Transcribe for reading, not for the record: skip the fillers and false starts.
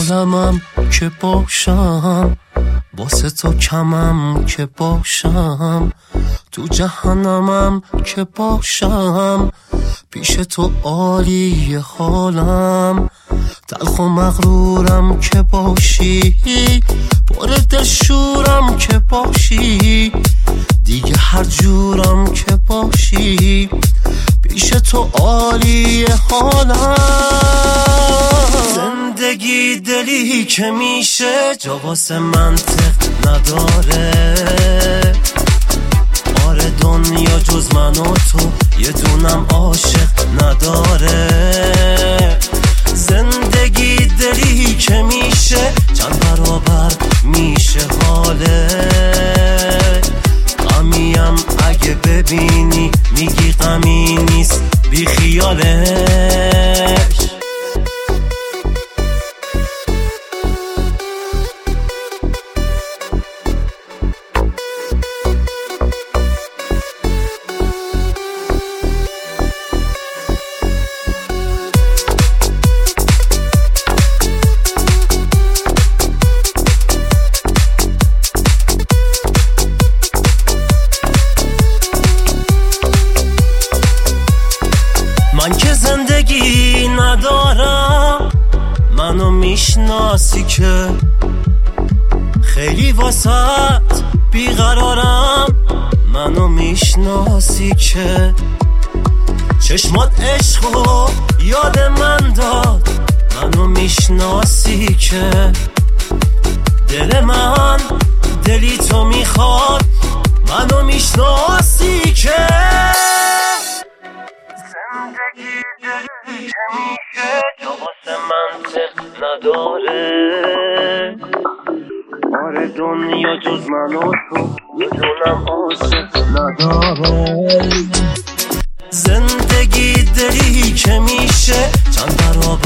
عالمم که باشم، واسه تو کمم که باشم، تو جهنمم که باشم، پیش تو عالی حالم، تلخ و مغرورم که باشی، پر دل شورم که باشی، دیگه هر جورم که باشی، پیش تو عالی حالم. زندگی دلی که میشه جا واسه منطق نداره، آره دنیا جز من و تو یه دونم عاشق نداره. زندگی دلی که میشه چند برابر میشه حاله، غمیم اگه ببینی میگی غمی نیست بی خیالش. من که زندگی ندارم، منو میشناسی که خیلی واسط بیقرارم، منو میشناسی که چشمات عشقو یاد من داد، منو میشناسی که دل من دلی تو میخواد، منو میشناسی که زندگی دلی که میشه جا واسه منطق نداره، آره دنیا جز من و تو میدونم عاشق نداره. زندگی دلی که میشه چند برابر